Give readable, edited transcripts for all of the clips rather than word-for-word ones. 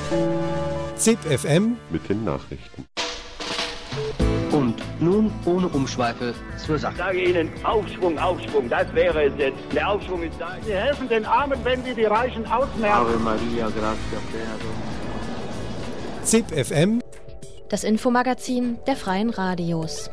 ZIP FM mit den Nachrichten. Und nun ohne Umschweife zur Sache. Ich sage Ihnen, Aufschwung, Aufschwung, das wäre es jetzt. Der Aufschwung ist da. Sie helfen den Armen, wenn Sie die Reichen ausmerzen. Ave Maria, gratia plena. ZIP FM, das Infomagazin der Freien Radios.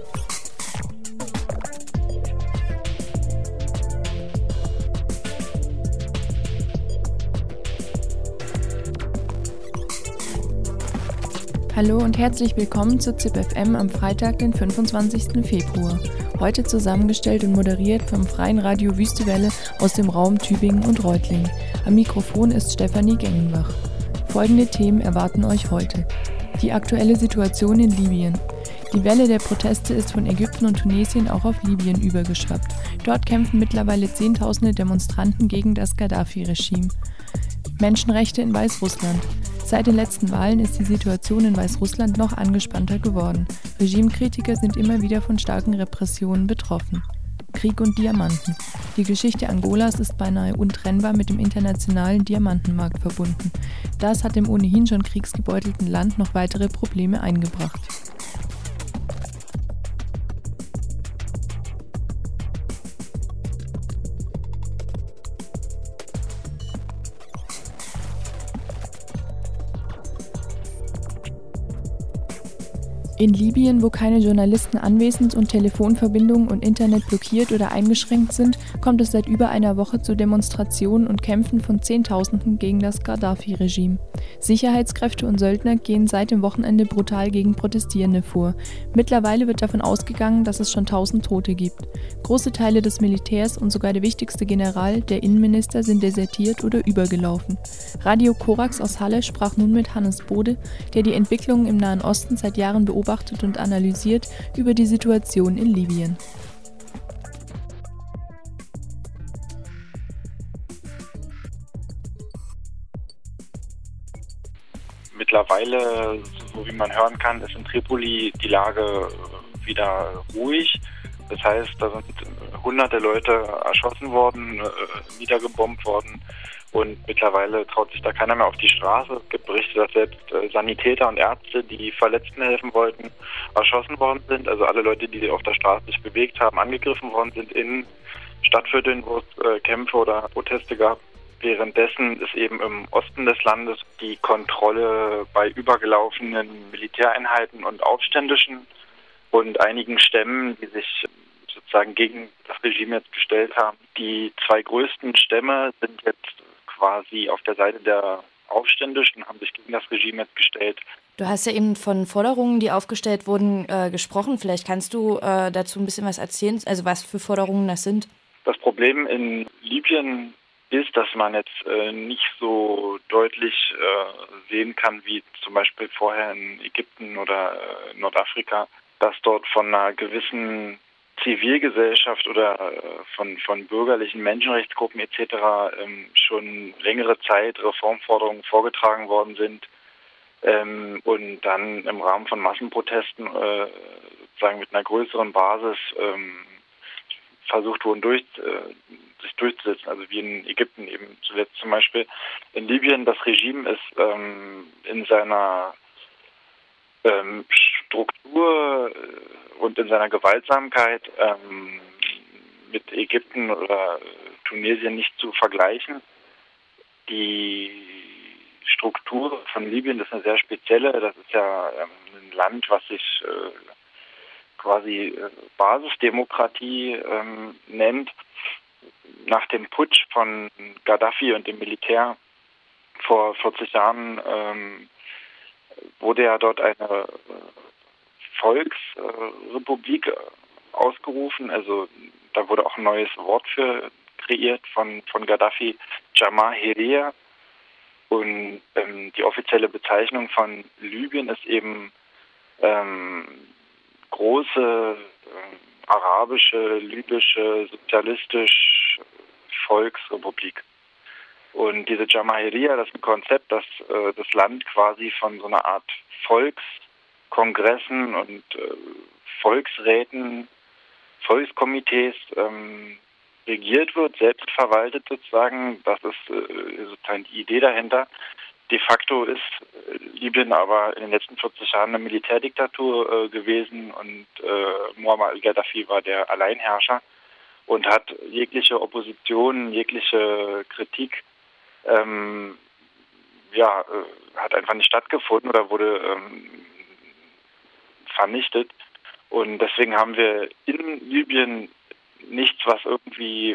Hallo und herzlich willkommen zu ZIP FM am Freitag, den 25. Februar. Heute zusammengestellt und moderiert vom Freien Radio Wüstewelle aus dem Raum Tübingen und Reutlingen. Am Mikrofon ist Stefanie Gengenbach. Folgende Themen erwarten euch heute. Die aktuelle Situation in Libyen. Die Welle der Proteste ist von Ägypten und Tunesien auch auf Libyen übergeschwappt. Dort kämpfen mittlerweile Zehntausende Demonstranten gegen das Gaddafi-Regime. Menschenrechte in Weißrussland. Seit den letzten Wahlen ist die Situation in Weißrussland noch angespannter geworden. Regimekritiker sind immer wieder von starken Repressionen betroffen. Krieg und Diamanten. Die Geschichte Angolas ist beinahe untrennbar mit dem internationalen Diamantenmarkt verbunden. Das hat dem ohnehin schon kriegsgebeutelten Land noch weitere Probleme eingebracht. In Libyen, wo keine Journalisten anwesend und Telefonverbindungen und Internet blockiert oder eingeschränkt sind, kommt es seit über einer Woche zu Demonstrationen und Kämpfen von Zehntausenden gegen das Gaddafi-Regime. Sicherheitskräfte und Söldner gehen seit dem Wochenende brutal gegen Protestierende vor. Mittlerweile wird davon ausgegangen, dass es schon 1000 Tote gibt. Große Teile des Militärs und sogar der wichtigste General, der Innenminister, sind desertiert oder übergelaufen. Radio Korax aus Halle sprach nun mit Hannes Bode, der die Entwicklungen im Nahen Osten seit Jahren beobachtet und analysiert über die Situation in Libyen. Mittlerweile, so wie man hören kann, ist in Tripoli die Lage wieder ruhig. Das heißt, da sind hunderte Leute erschossen worden, niedergebombt worden und mittlerweile traut sich da keiner mehr auf die Straße. Es gibt Berichte, dass selbst Sanitäter und Ärzte, die Verletzten helfen wollten, erschossen worden sind. Also alle Leute, die auf der Straße sich bewegt haben, angegriffen worden sind in Stadtvierteln, wo es Kämpfe oder Proteste gab. Währenddessen ist eben im Osten des Landes die Kontrolle bei übergelaufenen Militäreinheiten und Aufständischen und einigen Stämmen, die sich sozusagen gegen das Regime jetzt gestellt haben. Die zwei größten Stämme sind jetzt quasi auf der Seite der Aufständischen, haben sich gegen das Regime jetzt gestellt. Du hast ja eben von Forderungen, die aufgestellt wurden, gesprochen. Vielleicht kannst du dazu ein bisschen was erzählen, also was für Forderungen das sind? Das Problem in Libyen ist, dass man jetzt nicht so deutlich sehen kann, wie zum Beispiel vorher in Ägypten oder Nordafrika, dass dort von einer gewissen Zivilgesellschaft oder von bürgerlichen Menschenrechtsgruppen etc. Schon längere Zeit Reformforderungen vorgetragen worden sind und dann im Rahmen von Massenprotesten sozusagen mit einer größeren Basis versucht wurden, sich durchzusetzen, also wie in Ägypten eben zuletzt zum Beispiel. In Libyen, das Regime ist in seiner Struktur und in seiner Gewaltsamkeit mit Ägypten oder Tunesien nicht zu vergleichen. Die Struktur von Libyen ist eine sehr spezielle. Das ist ja ein Land, was sich quasi Basisdemokratie nennt. Nach dem Putsch von Gaddafi und dem Militär vor 40 Jahren wurde ja dort eine Volksrepublik ausgerufen. Also da wurde auch ein neues Wort für kreiert von Gaddafi, Jamahiriya. Und die offizielle Bezeichnung von Libyen ist eben große arabische, libysche, sozialistisch Volksrepublik. Und diese Jamahiriya, das ist ein Konzept, das das Land quasi von so einer Art Volkskongressen und Volksräten, Volkskomitees regiert wird, selbst verwaltet sozusagen. Das ist sozusagen die Idee dahinter. De facto ist Libyen aber in den letzten 40 Jahren eine Militärdiktatur gewesen und Muammar al-Gaddafi war der Alleinherrscher und hat jegliche Opposition, jegliche Kritik hat einfach nicht stattgefunden oder wurde vernichtet. Und deswegen haben wir in Libyen nichts, was irgendwie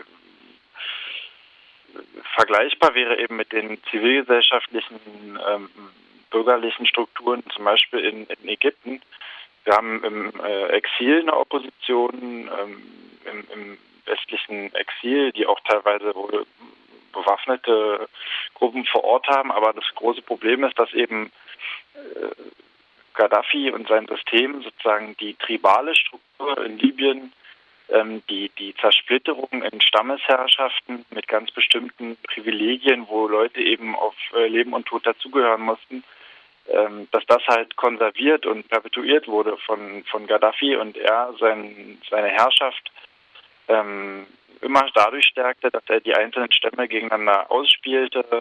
vergleichbar wäre eben mit den zivilgesellschaftlichen, bürgerlichen Strukturen, zum Beispiel in Ägypten. Wir haben im Exil eine Opposition, im westlichen Exil, die auch teilweise wohl bewaffnete Gruppen vor Ort haben. Aber das große Problem ist, dass eben Gaddafi und sein System sozusagen die tribale Struktur in Libyen, die Zersplitterung in Stammesherrschaften mit ganz bestimmten Privilegien, wo Leute eben auf Leben und Tod dazugehören mussten, dass das halt konserviert und perpetuiert wurde von Gaddafi und er seine Herrschaft immer dadurch stärkte, dass er die einzelnen Stämme gegeneinander ausspielte,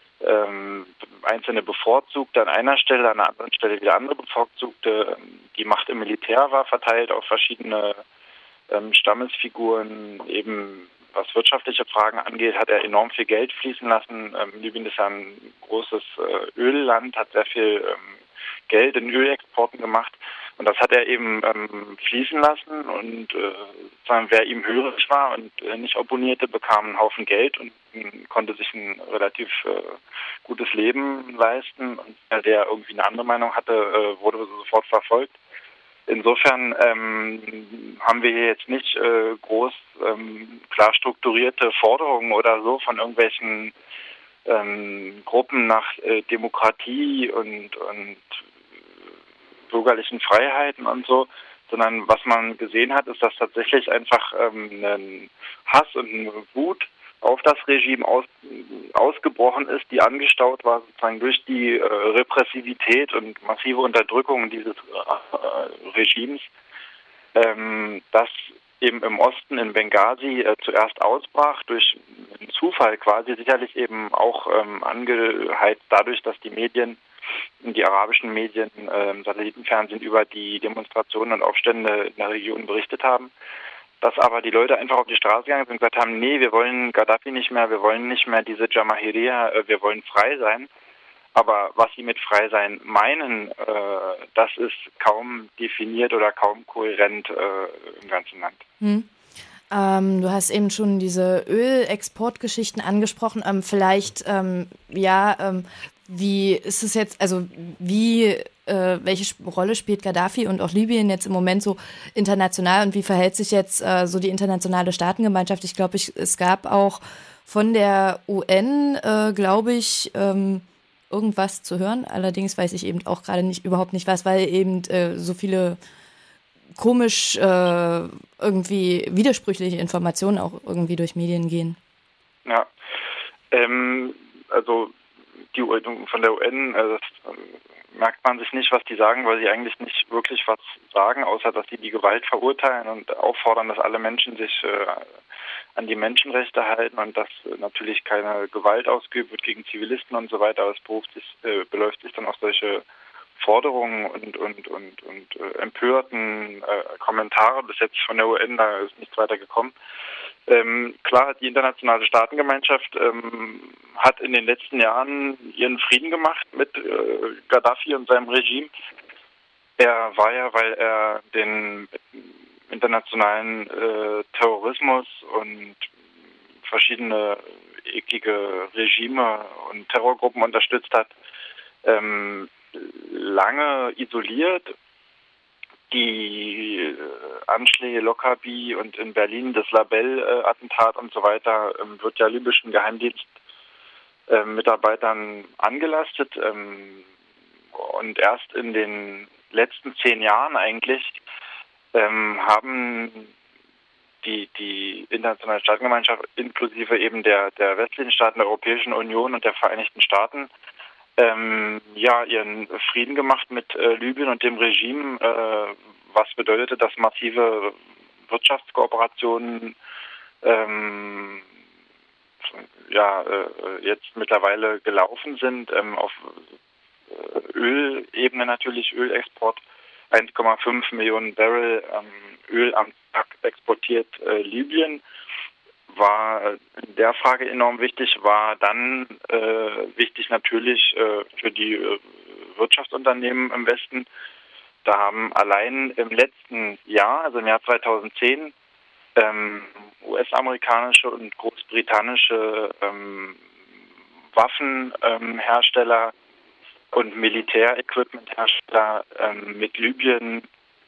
einzelne bevorzugte an einer Stelle, an einer anderen Stelle wieder andere bevorzugte. Die Macht im Militär war verteilt auf verschiedene Stammesfiguren. Eben was wirtschaftliche Fragen angeht, hat er enorm viel Geld fließen lassen. Libyen ist ja ein großes Ölland, hat sehr viel Geld in Ölexporten gemacht. Und das hat er eben fließen lassen und wer ihm hörig war und nicht opponierte, bekam einen Haufen Geld und konnte sich ein relativ gutes Leben leisten. Und der irgendwie eine andere Meinung hatte, wurde sofort verfolgt. Insofern haben wir hier jetzt nicht groß klar strukturierte Forderungen oder so von irgendwelchen Gruppen nach Demokratie und bürgerlichen Freiheiten und so, sondern was man gesehen hat, ist, dass tatsächlich einfach ein Hass und eine Wut auf das Regime ausgebrochen ist, die angestaut war sozusagen durch die Repressivität und massive Unterdrückung dieses Regimes, das eben im Osten in Benghazi zuerst ausbrach, durch einen Zufall quasi, sicherlich eben auch angeheizt dadurch, dass die Medien, die arabischen Medien, Satellitenfernsehen über die Demonstrationen und Aufstände in der Region berichtet haben, dass aber die Leute einfach auf die Straße gegangen sind und gesagt haben, nee, wir wollen Gaddafi nicht mehr, wir wollen nicht mehr diese Jamahiriya, wir wollen frei sein. Aber was sie mit frei sein meinen, das ist kaum definiert oder kaum kohärent im ganzen Land. Du hast eben schon diese Ölexportgeschichten angesprochen. Wie ist es jetzt, also welche Rolle spielt Gaddafi und auch Libyen jetzt im Moment so international und wie verhält sich jetzt so die internationale Staatengemeinschaft? Ich glaube, es gab auch von der UN, irgendwas zu hören. Allerdings weiß ich eben auch gerade überhaupt nicht was, weil eben so viele komisch irgendwie widersprüchliche Informationen auch irgendwie durch Medien gehen. Ja, also die von der UN, das merkt man sich nicht, was die sagen, weil sie eigentlich nicht wirklich was sagen, außer dass sie die Gewalt verurteilen und auffordern, dass alle Menschen sich an die Menschenrechte halten und dass natürlich keine Gewalt ausgeübt wird gegen Zivilisten und so weiter. Aber es beläuft sich dann auf solche Forderungen und empörten Kommentare. Bis jetzt von der UN, da ist nichts weiter gekommen. Klar, die internationale Staatengemeinschaft hat in den letzten Jahren ihren Frieden gemacht mit Gaddafi und seinem Regime. Er war ja, weil er den internationalen Terrorismus und verschiedene eklige Regime und Terrorgruppen unterstützt hat, lange isoliert. Die Anschläge Lockerbie und in Berlin das Label-Attentat und so weiter wird ja libyschen Geheimdienst-Mitarbeitern angelastet. Und erst in den letzten 10 Jahren eigentlich haben die internationale Staatengemeinschaft inklusive eben der westlichen Staaten, der Europäischen Union und der Vereinigten Staaten ihren Frieden gemacht mit Libyen und dem Regime, was bedeutete, dass massive Wirtschaftskooperationen jetzt mittlerweile gelaufen sind. Auf Ölebene natürlich, Ölexport, 1,5 Millionen Barrel Öl am Tag exportiert Libyen. War in der Frage enorm wichtig, war dann wichtig natürlich für die Wirtschaftsunternehmen im Westen. Da haben allein im letzten Jahr, also im Jahr 2010, US-amerikanische und großbritannische Waffenhersteller und Militärequipmenthersteller mit Libyen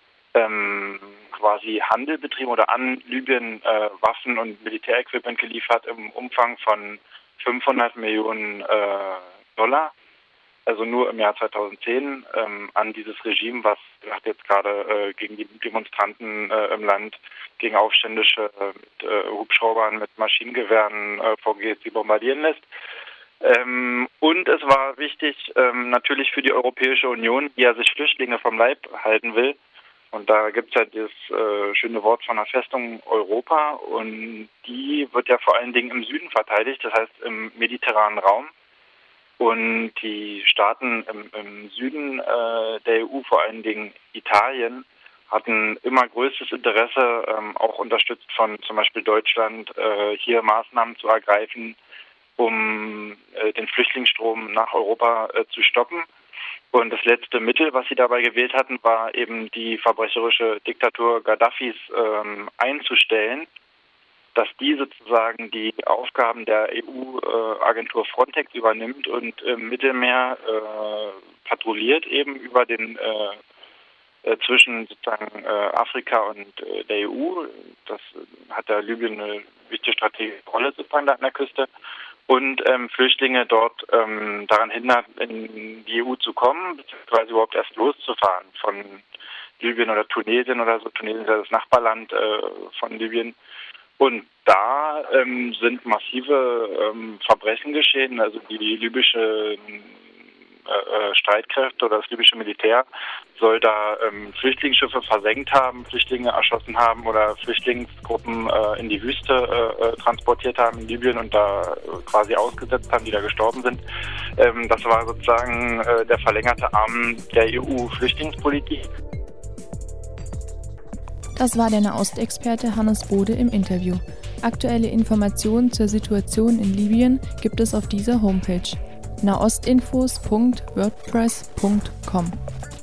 quasi Handel betrieben oder an Libyen Waffen und Militärequipment geliefert im Umfang von 500 Millionen Dollar. Also nur im Jahr 2010 an dieses Regime, was jetzt gerade gegen die Demonstranten im Land, gegen Aufständische mit Hubschraubern, mit Maschinengewehren vorgeht, sie bombardieren lässt. Und es war wichtig natürlich für die Europäische Union, die ja sich Flüchtlinge vom Leib halten will. Und da gibt es ja dieses schöne Wort von der Festung Europa, und die wird ja vor allen Dingen im Süden verteidigt, das heißt im mediterranen Raum. Und die Staaten im Süden der EU, vor allen Dingen Italien, hatten immer größtes Interesse, auch unterstützt von zum Beispiel Deutschland, hier Maßnahmen zu ergreifen, um den Flüchtlingsstrom nach Europa zu stoppen. Und das letzte Mittel, was sie dabei gewählt hatten, war eben die verbrecherische Diktatur Gaddafis einzustellen, dass die sozusagen die Aufgaben der EU-Agentur Frontex übernimmt und im Mittelmeer patrouilliert eben über den zwischen sozusagen Afrika und der EU. Das hat der Libyen eine wichtige strategische Rolle sozusagen da an der Küste. Und Flüchtlinge dort daran hindert, in die EU zu kommen, beziehungsweise überhaupt erst loszufahren von Libyen oder Tunesien oder so. Tunesien ist ja das Nachbarland von Libyen. Und da sind massive Verbrechen geschehen. Also die libysche Streitkräfte oder das libysche Militär soll da Flüchtlingsschiffe versenkt haben, Flüchtlinge erschossen haben oder Flüchtlingsgruppen in die Wüste transportiert haben in Libyen und da quasi ausgesetzt haben, die da gestorben sind. Das war sozusagen der verlängerte Arm der EU-Flüchtlingspolitik. Das war der Nahostexperte Hannes Bode im Interview. Aktuelle Informationen zur Situation in Libyen gibt es auf dieser Homepage: nahostinfos.wordpress.com.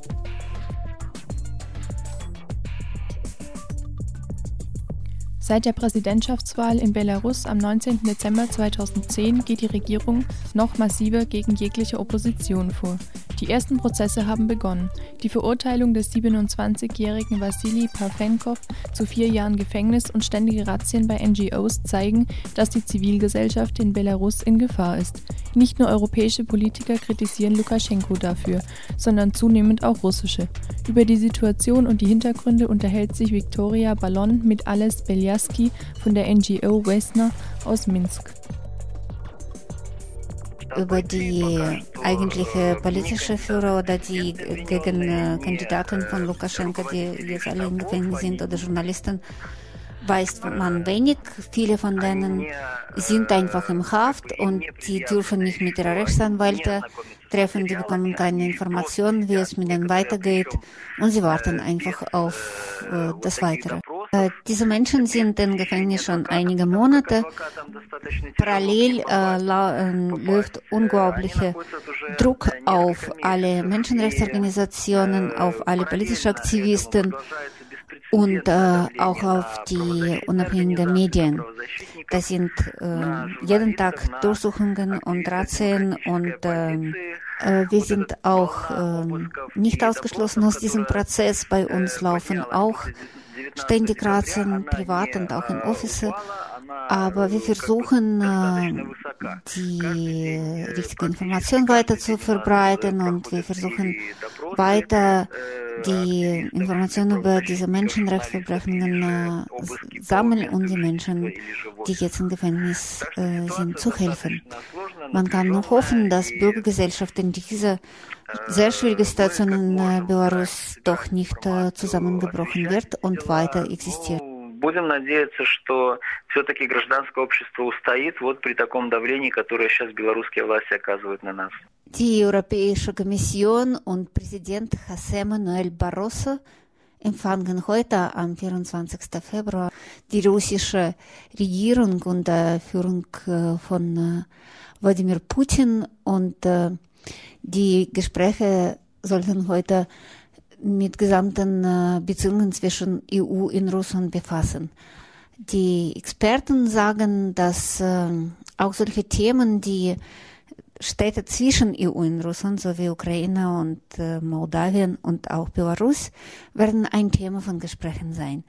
Seit der Präsidentschaftswahl in Belarus am 19. Dezember 2010 geht die Regierung noch massiver gegen jegliche Opposition vor. Die ersten Prozesse haben begonnen. Die Verurteilung des 27-jährigen Wassili Parfenkov zu 4 Jahren Gefängnis und ständige Razzien bei NGOs zeigen, dass die Zivilgesellschaft in Belarus in Gefahr ist. Nicht nur europäische Politiker kritisieren Lukaschenko dafür, sondern zunehmend auch russische. Über die Situation und die Hintergründe unterhält sich Viktoria Ballon mit Ales Beljaski von der NGO Vesna aus Minsk. Über die eigentliche politische Führer oder die Gegenkandidaten von Lukaschenko, die jetzt alle im Gefängnis sind, oder Journalisten, weiß man wenig. Viele von denen sind einfach im Haft und die dürfen nicht mit ihrer Rechtsanwälte treffen, die bekommen keine Informationen, wie es mit ihnen weitergeht, und sie warten einfach auf das Weitere. Diese Menschen sind im Gefängnis schon einige Monate. Parallel läuft unglaublicher Druck auf alle Menschenrechtsorganisationen, auf alle politischen Aktivisten und auch auf die unabhängigen Medien. Das sind jeden Tag Durchsuchungen und Razzien, und wir sind auch nicht ausgeschlossen aus diesem Prozess. Bei uns laufen auch ständig Razzien, privat und auch in Office. Aber wir versuchen, die richtige Information weiter zu verbreiten, und wir versuchen weiter die Informationen über diese Menschenrechtsverbrechungen sammeln und die Menschen, die jetzt im Gefängnis sind, zu helfen. Man kann nur hoffen, dass Bürgergesellschaft in dieser sehr schwierigen Situation in Belarus doch nicht zusammengebrochen wird und weiter existiert. будем надеяться, что все-таки гражданское общество устоит вот при таком давлении, которое сейчас белорусские власти оказывают на нас. Die Europäische Kommission und Präsident José Manuel Barroso empfangen heute am 24. Februar die russische Regierung unter Führung von Wladimir Putin und die Gespräche sollten heute mit gesamten Beziehungen zwischen EU und Russland befassen. Die Experten sagen, dass auch solche Themen, die Städte zwischen EU und Russland sowie Ukraine und Moldawien und auch Belarus werden ein Thema von Gesprächen sein.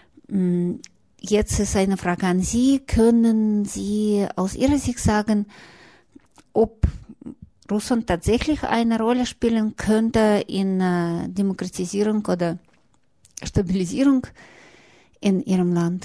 Jetzt ist eine Frage an Sie. Können Sie aus Ihrer Sicht sagen, ob Russland tatsächlich eine Rolle spielen könnte in Demokratisierung oder Stabilisierung in Ihrem Land?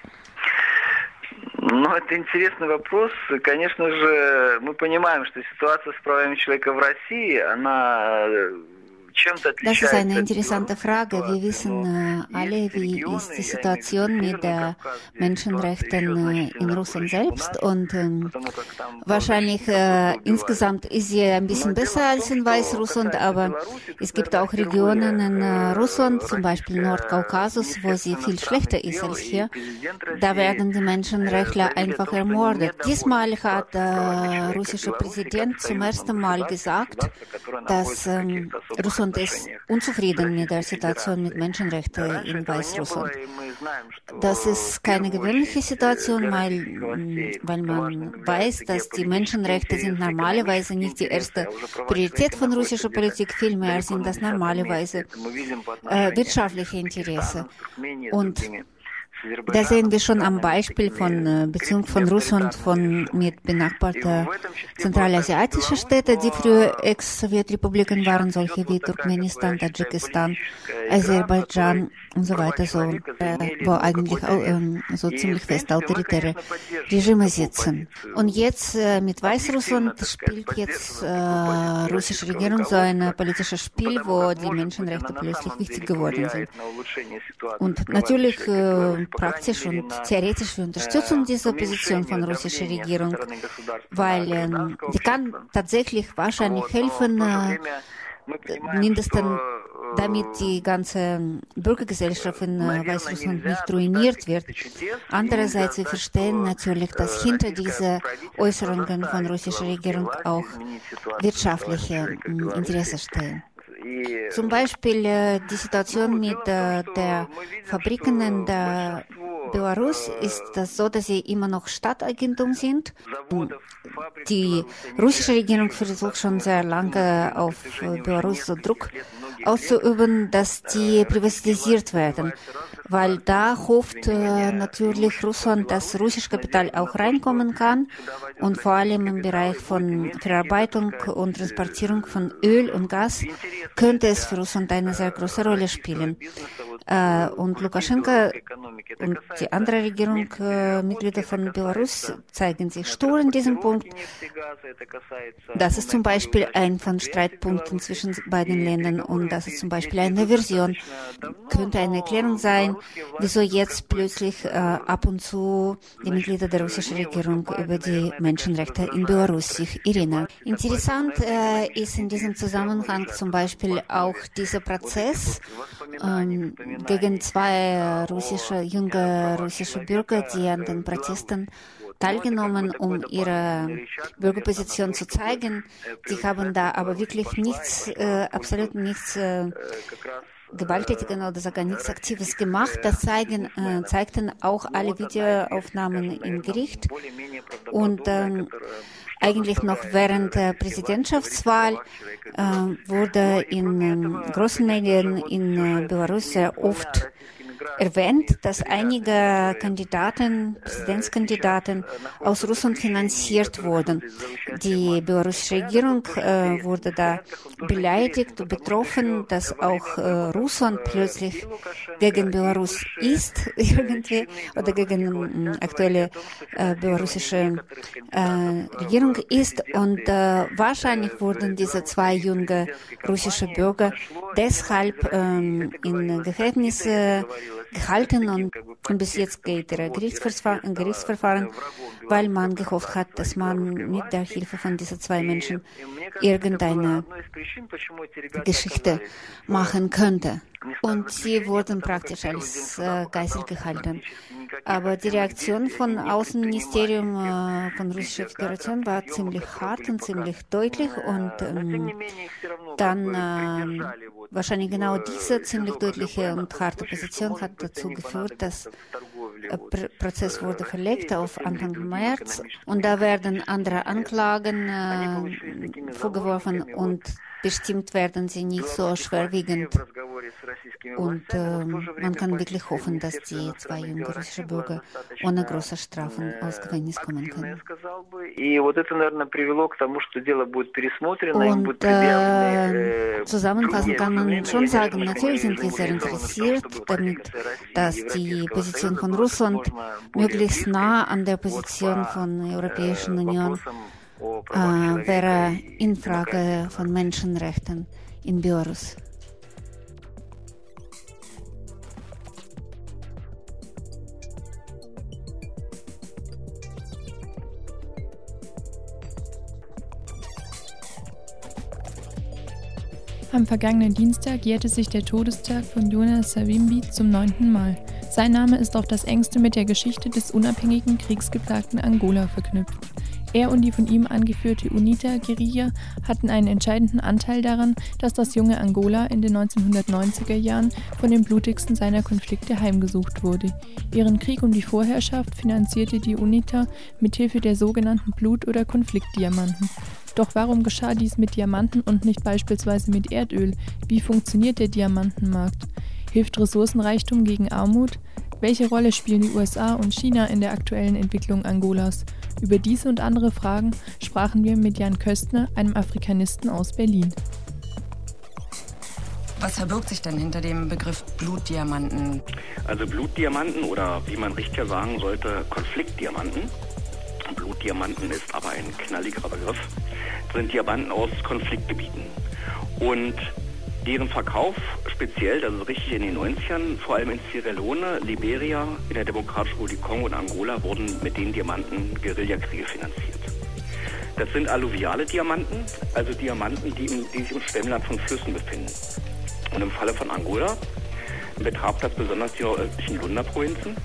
Ну, это интересный вопрос. Конечно же, мы понимаем, что ситуация с правами человека в России, она чем-то отличается. Das ist eine interessante Frage. Wir wissen alle, wie ist die Situation mit den Menschenrechten in Russland selbst und wahrscheinlich insgesamt ist sie ein bisschen besser als in Weißrussland, aber es gibt auch Regionen in Russland, zum Beispiel Nordkaukasus, wo sie viel schlechter ist als hier. Da werden die Menschenrechtler einfach ermordet. Diesmal hat der russische Präsident zum ersten Mal gesagt, dass Russland ist unzufrieden mit der Situation mit Menschenrechten in Weißrussland. Das ist keine gewöhnliche Situation, weil man weiß, dass die Menschenrechte sind normalerweise nicht die erste Priorität von russischer Politik, vielmehr sind das normalerweise wirtschaftliche Interesse. Und da sehen wir schon am Beispiel von Beziehung von Russland mit benachbarten zentralasiatischen Städten, die früher Ex-Sowjetrepubliken waren, solche wie Turkmenistan, Tadschikistan, Aserbaidschan und so weiter, wo eigentlich auch so ziemlich fest autoritäre Regime sitzen. Und jetzt mit Weißrussland spielt jetzt russische Regierung so ein politisches Spiel, wo die Menschenrechte plötzlich wichtig geworden sind. Und natürlich praktisch und theoretisch wir unterstützen diese Position von russischer Regierung, weil die kann tatsächlich wahrscheinlich helfen, mindestens damit die ganze Bürgergesellschaft in Weißrussland nicht ruiniert wird. Andererseits, wir verstehen natürlich, dass hinter diesen Äußerungen von russischer Regierung auch wirtschaftliche Interessen stehen. Zum Beispiel die Situation mit der Fabriken in der Belarus ist das so, dass sie immer noch Staatseigentum sind. Die russische Regierung versucht schon sehr lange auf Belarus so Druck auszuüben, dass die privatisiert werden, weil da hofft natürlich Russland, dass russisches Kapital auch reinkommen kann und vor allem im Bereich von Verarbeitung und Transportierung von Öl und Gas könnte es für Russland eine sehr große Rolle spielen. Und Lukaschenko und die andere Regierung, Mitglieder von Belarus, zeigen sich stur in diesem Punkt. Das ist zum Beispiel ein von Streitpunkten zwischen beiden Ländern und das ist zum Beispiel eine Version, könnte eine Erklärung sein, wieso jetzt plötzlich ab und zu die Mitglieder der russischen Regierung über die Menschenrechte in Belarus sich erinnern. Interessant ist in diesem Zusammenhang zum Beispiel auch dieser Prozess gegen zwei junge russische Bürger, die an den Protesten teilgenommen, um ihre Bürgerposition zu zeigen. Sie haben da aber wirklich absolut nichts Gewalttätigen oder sogar nichts Aktives gemacht. Das zeigten auch alle Videoaufnahmen im Gericht. Und eigentlich noch während der Präsidentschaftswahl wurde in großen Medien in Belarus sehr oft erwähnt, dass einige Präsidentskandidaten aus Russland finanziert wurden. Die belarussische Regierung wurde da beleidigt und betroffen, dass auch Russland plötzlich gegen Belarus ist irgendwie oder gegen aktuelle belarussische Regierung ist und wahrscheinlich wurden diese zwei junge russische Bürger deshalb in Gefängnis gehalten und bis jetzt geht der Gerichtsverfahren, weil man gehofft hat, dass man mit der Hilfe von diesen zwei Menschen irgendeine Geschichte machen könnte. Und sie wurden praktisch als Geisel gehalten. Aber die Reaktion von Außenministerium von Russischer Föderation war ziemlich hart und ziemlich deutlich. Und dann wahrscheinlich genau diese ziemlich deutliche und harte Position hat dazu geführt, dass der Prozess wurde verlegt auf Anfang März. Und da werden andere Anklagen vorgeworfen und bestimmt werden sie nicht so schwerwiegend. Und man kann wirklich hoffen, dass die zwei jungen russischen Bürger ohne große Strafen aus Gefängnis kommen können. Und zusammenfassend kann man schon sagen, natürlich sind wir sehr interessiert damit, dass die Position von Russland möglichst nah an der Position von der Europäischen Union wäre in Frage von Menschenrechten in Belarus. Am vergangenen Dienstag jährte sich der Todestag von Jonas Savimbi zum 9. Mal. Sein Name ist auf das Engste mit der Geschichte des unabhängigen, kriegsgeplagten Angola verknüpft. Er und die von ihm angeführte UNITA-Guerilla hatten einen entscheidenden Anteil daran, dass das junge Angola in den 1990er Jahren von den blutigsten seiner Konflikte heimgesucht wurde. Ihren Krieg um die Vorherrschaft finanzierte die UNITA mithilfe der sogenannten Blut- oder Konfliktdiamanten. Doch warum geschah dies mit Diamanten und nicht beispielsweise mit Erdöl? Wie funktioniert der Diamantenmarkt? Hilft Ressourcenreichtum gegen Armut? Welche Rolle spielen die USA und China in der aktuellen Entwicklung Angolas? Über diese und andere Fragen sprachen wir mit Jan Köstner, einem Afrikanisten aus Berlin. Was verbirgt sich denn hinter dem Begriff Blutdiamanten? Also Blutdiamanten oder wie man richtiger sagen sollte, Konfliktdiamanten. Blutdiamanten ist aber ein knalligerer Begriff, sind Diamanten aus Konfliktgebieten. Und deren Verkauf speziell, also richtig in den 90ern, vor allem in Sierra Leone, Liberia, in der Demokratischen Republik Kongo und Angola wurden mit den Diamanten Guerillakriege finanziert. Das sind alluviale Diamanten, also Diamanten, die sich im Schwemmland von Flüssen befinden. Und im Falle von Angola betraf das besonders die nordöstlichen Lunda-Provinzen.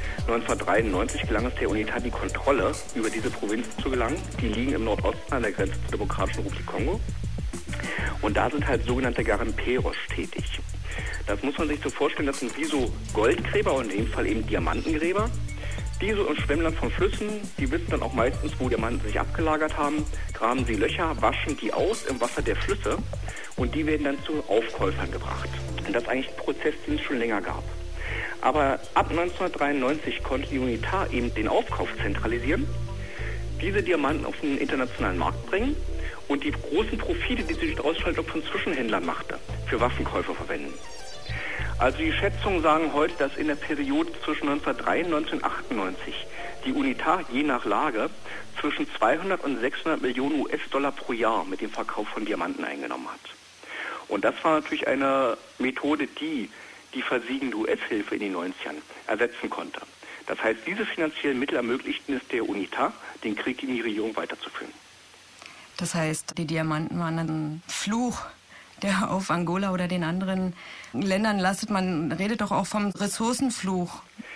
1993 gelang es der UNITA, die Kontrolle über diese Provinzen zu gelangen. Die liegen im Nordosten an der Grenze zur Demokratischen Republik Kongo. Und da sind halt sogenannte Garimperos tätig. Das muss man sich so vorstellen, das sind wie so Goldgräber und in dem Fall eben Diamantengräber. Die so im Schwemmland von Flüssen, die wissen dann auch meistens, wo Diamanten sich abgelagert haben, graben sie Löcher, waschen die aus im Wasser der Flüsse und die werden dann zu Aufkäufern gebracht. Und das ist eigentlich ein Prozess, den es schon länger gab. Aber ab 1993 konnte die UNITA eben den Aufkauf zentralisieren, diese Diamanten auf den internationalen Markt bringen und die großen Profite, die sie durch die Ausschaltung von Zwischenhändlern machte, für Waffenkäufe verwenden. Also die Schätzungen sagen heute, dass in der Periode zwischen 1993 und 1998 die UNITA je nach Lage zwischen 200 und 600 Millionen US-Dollar pro Jahr mit dem Verkauf von Diamanten eingenommen hat. Und das war natürlich eine Methode, die versiegende US-Hilfe in den 90ern ersetzen konnte. Das heißt, diese finanziellen Mittel ermöglichten es der UNITA, den Krieg gegen die Regierung weiterzuführen. Das heißt, die Diamanten waren ein Fluch, der auf Angola oder den anderen Ländern lastet. Man redet doch auch vom Ressourcenfluch.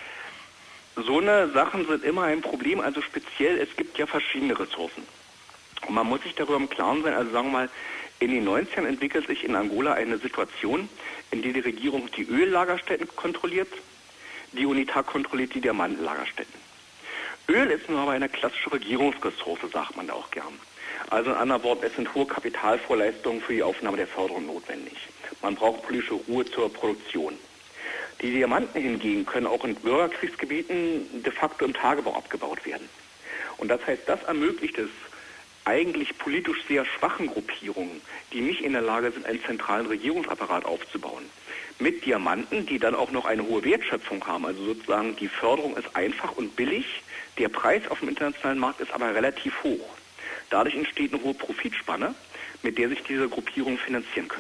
So eine Sachen sind immer ein Problem, also speziell, es gibt ja verschiedene Ressourcen. Und man muss sich darüber im Klaren sein, also sagen wir mal, in den 90ern entwickelt sich in Angola eine Situation, in der die Regierung die Öllagerstätten kontrolliert, die UNITA kontrolliert die Diamantenlagerstätten. Öl ist nur aber eine klassische Regierungsressource, sagt man da auch gern. Also in anderen Worten, es sind hohe Kapitalvorleistungen für die Aufnahme der Förderung notwendig. Man braucht politische Ruhe zur Produktion. Die Diamanten hingegen können auch in Bürgerkriegsgebieten de facto im Tagebau abgebaut werden. Und das heißt, das ermöglicht es eigentlich politisch sehr schwachen Gruppierungen, die nicht in der Lage sind, einen zentralen Regierungsapparat aufzubauen, mit Diamanten, die dann auch noch eine hohe Wertschöpfung haben. Also sozusagen die Förderung ist einfach und billig, der Preis auf dem internationalen Markt ist aber relativ hoch. Dadurch entsteht eine hohe Profitspanne, mit der sich diese Gruppierungen finanzieren können.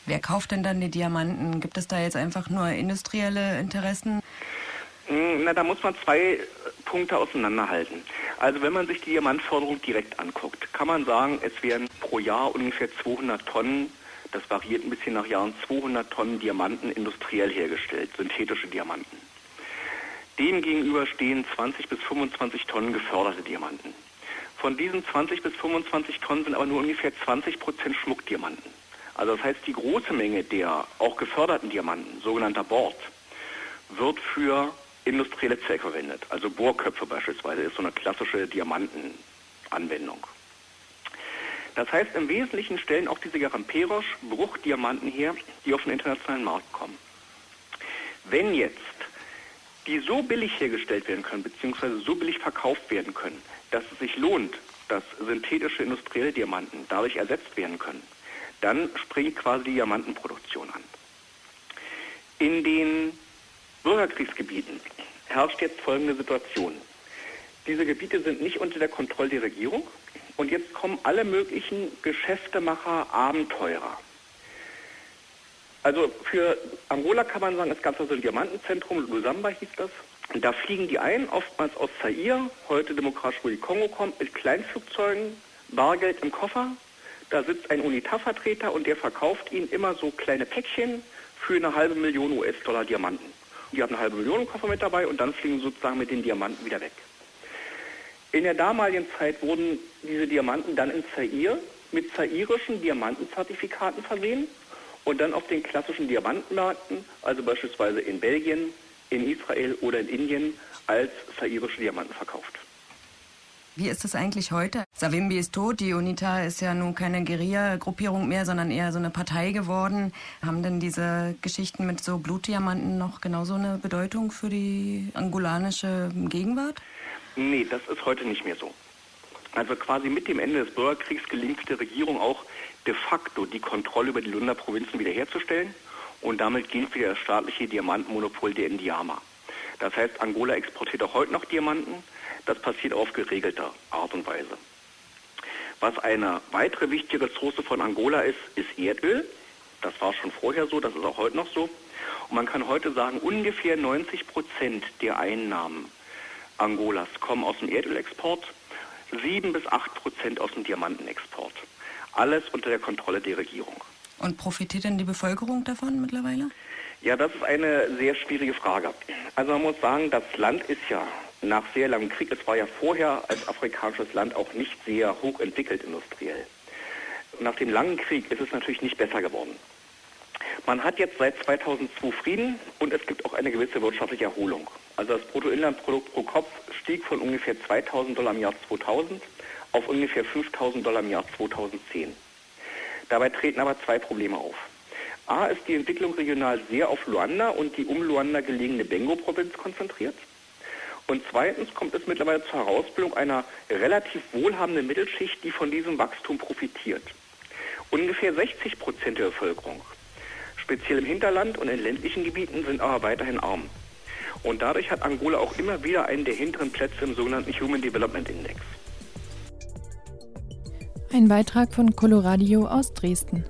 Wer kauft denn dann die Diamanten? Gibt es da jetzt einfach nur industrielle Interessen? Na, da muss man zwei Punkte auseinanderhalten. Also wenn man sich die Diamantförderung direkt anguckt, kann man sagen, es werden pro Jahr ungefähr 200 Tonnen, das variiert ein bisschen nach Jahren, 200 Tonnen Diamanten industriell hergestellt, synthetische Diamanten. Demgegenüber stehen 20 bis 25 Tonnen geförderte Diamanten. Von diesen 20 bis 25 Tonnen sind aber nur ungefähr 20% Schmuckdiamanten. Also das heißt, die große Menge der auch geförderten Diamanten, sogenannter Bord, wird für industrielle Zwecke verwendet. Also Bohrköpfe beispielsweise ist so eine klassische Diamantenanwendung. Das heißt, im Wesentlichen stellen auch diese Garamperos-Bruchdiamanten her, die auf den internationalen Markt kommen. Wenn jetzt die so billig hergestellt werden können, beziehungsweise so billig verkauft werden können, dass es sich lohnt, dass synthetische industrielle Diamanten dadurch ersetzt werden können, dann springt quasi die Diamantenproduktion an. In den Bürgerkriegsgebieten herrscht jetzt folgende Situation. Diese Gebiete sind nicht unter der Kontrolle der Regierung und jetzt kommen alle möglichen Geschäftemacher, Abenteurer. Also für Angola kann man sagen, es gab so ein Diamantenzentrum, Lusamba hieß das. Da fliegen die ein, oftmals aus Zaire, heute Demokratische Republik Kongo kommt, mit Kleinflugzeugen, Bargeld im Koffer. Da sitzt ein UNITA-Vertreter und der verkauft ihnen immer so kleine Päckchen für eine $500.000 US-Dollar Diamanten. Die haben eine $500.000 Koffer mit dabei und dann fliegen sozusagen mit den Diamanten wieder weg. In der damaligen Zeit wurden diese Diamanten dann in Zaire mit zairischen Diamantenzertifikaten versehen und dann auf den klassischen Diamantenmärkten, also beispielsweise in Belgien, in Israel oder in Indien, als zairische Diamanten verkauft. Wie ist das eigentlich heute? Savimbi ist tot, die UNITA ist ja nun keine Guerilla-Gruppierung mehr, sondern eher so eine Partei geworden. Haben denn diese Geschichten mit so Blutdiamanten noch genauso eine Bedeutung für die angolanische Gegenwart? Nee, das ist heute nicht mehr so. Also quasi mit dem Ende des Bürgerkriegs gelingt der Regierung auch de facto die Kontrolle über die Luanda-Provinzen wiederherzustellen und damit gilt wieder das staatliche Diamantenmonopol der Indiama. Das heißt, Angola exportiert auch heute noch Diamanten. Das passiert auf geregelte Art und Weise. Was eine weitere wichtige Ressource von Angola ist, ist Erdöl. Das war schon vorher so, das ist auch heute noch so. Und man kann heute sagen, ungefähr 90% der Einnahmen Angolas kommen aus dem Erdölexport, 7 bis 8% aus dem Diamantenexport. Alles unter der Kontrolle der Regierung. Und profitiert denn die Bevölkerung davon mittlerweile? Ja, das ist eine sehr schwierige Frage. Also man muss sagen, das Land ist ja nach sehr langem Krieg, es war ja vorher als afrikanisches Land auch nicht sehr hoch entwickelt industriell. Nach dem langen Krieg ist es natürlich nicht besser geworden. Man hat jetzt seit 2002 Frieden und es gibt auch eine gewisse wirtschaftliche Erholung. Also das Bruttoinlandsprodukt pro Kopf stieg von ungefähr $2.000 im Jahr 2000 auf ungefähr $5.000 im Jahr 2010. Dabei treten aber zwei Probleme auf. A ist die Entwicklung regional sehr auf Luanda und die um Luanda gelegene Bengo-Provinz konzentriert. Und zweitens kommt es mittlerweile zur Herausbildung einer relativ wohlhabenden Mittelschicht, die von diesem Wachstum profitiert. Ungefähr 60% der Bevölkerung, speziell im Hinterland und in ländlichen Gebieten, sind aber weiterhin arm. Und dadurch hat Angola auch immer wieder einen der hinteren Plätze im sogenannten Human Development Index. Ein Beitrag von Coloradio aus Dresden.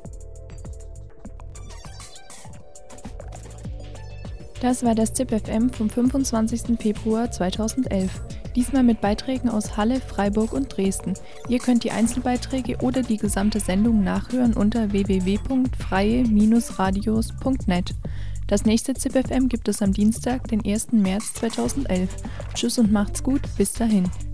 Das war das ZIP-FM vom 25. Februar 2011. Diesmal mit Beiträgen aus Halle, Freiburg und Dresden. Ihr könnt die Einzelbeiträge oder die gesamte Sendung nachhören unter www.freie-radios.net. Das nächste ZIP-FM gibt es am Dienstag, den 1. März 2011. Tschüss und macht's gut, bis dahin.